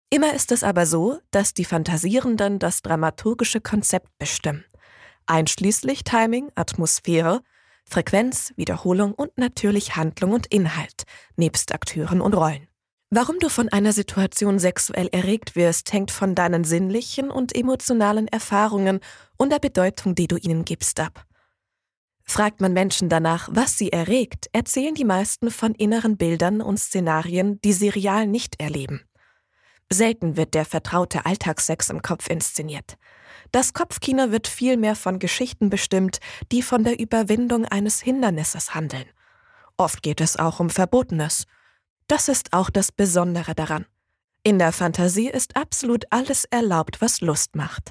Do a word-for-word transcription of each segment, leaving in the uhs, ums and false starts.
Immer ist es aber so, dass die Fantasierenden das dramaturgische Konzept bestimmen. Einschließlich Timing, Atmosphäre, Frequenz, Wiederholung und natürlich Handlung und Inhalt, nebst Akteuren und Rollen. Warum du von einer Situation sexuell erregt wirst, hängt von deinen sinnlichen und emotionalen Erfahrungen und der Bedeutung, die du ihnen gibst, ab. Fragt man Menschen danach, was sie erregt, erzählen die meisten von inneren Bildern und Szenarien, die sie real nicht erleben. Selten wird der vertraute Alltagssex im Kopf inszeniert. Das Kopfkino wird vielmehr von Geschichten bestimmt, die von der Überwindung eines Hindernisses handeln. Oft geht es auch um Verbotenes. Das ist auch das Besondere daran. In der Fantasie ist absolut alles erlaubt, was Lust macht.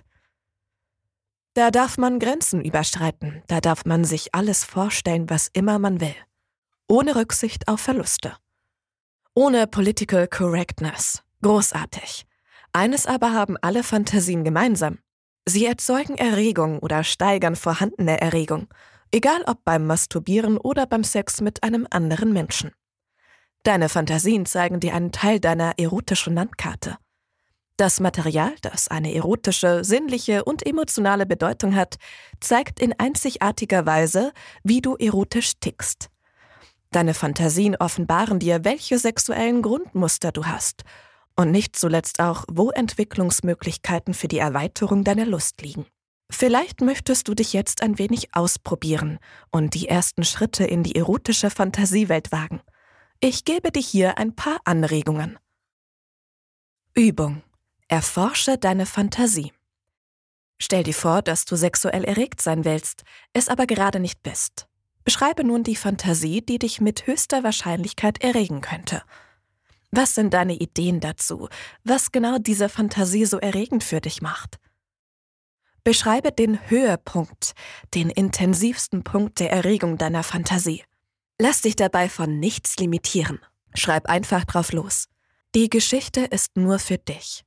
Da darf man Grenzen überschreiten, da darf man sich alles vorstellen, was immer man will. Ohne Rücksicht auf Verluste. Ohne Political Correctness. Großartig. Eines aber haben alle Fantasien gemeinsam. Sie erzeugen Erregung oder steigern vorhandene Erregung, egal ob beim Masturbieren oder beim Sex mit einem anderen Menschen. Deine Fantasien zeigen dir einen Teil deiner erotischen Landkarte. Das Material, das eine erotische, sinnliche und emotionale Bedeutung hat, zeigt in einzigartiger Weise, wie du erotisch tickst. Deine Fantasien offenbaren dir, welche sexuellen Grundmuster du hast und nicht zuletzt auch, wo Entwicklungsmöglichkeiten für die Erweiterung deiner Lust liegen. Vielleicht möchtest du dich jetzt ein wenig ausprobieren und die ersten Schritte in die erotische Fantasiewelt wagen. Ich gebe dir hier ein paar Anregungen. Übung. Erforsche deine Fantasie. Stell dir vor, dass du sexuell erregt sein willst, es aber gerade nicht bist. Beschreibe nun die Fantasie, die dich mit höchster Wahrscheinlichkeit erregen könnte. Was sind deine Ideen dazu, was genau diese Fantasie so erregend für dich macht? Beschreibe den Höhepunkt, den intensivsten Punkt der Erregung deiner Fantasie. Lass dich dabei von nichts limitieren. Schreib einfach drauf los. Die Geschichte ist nur für dich.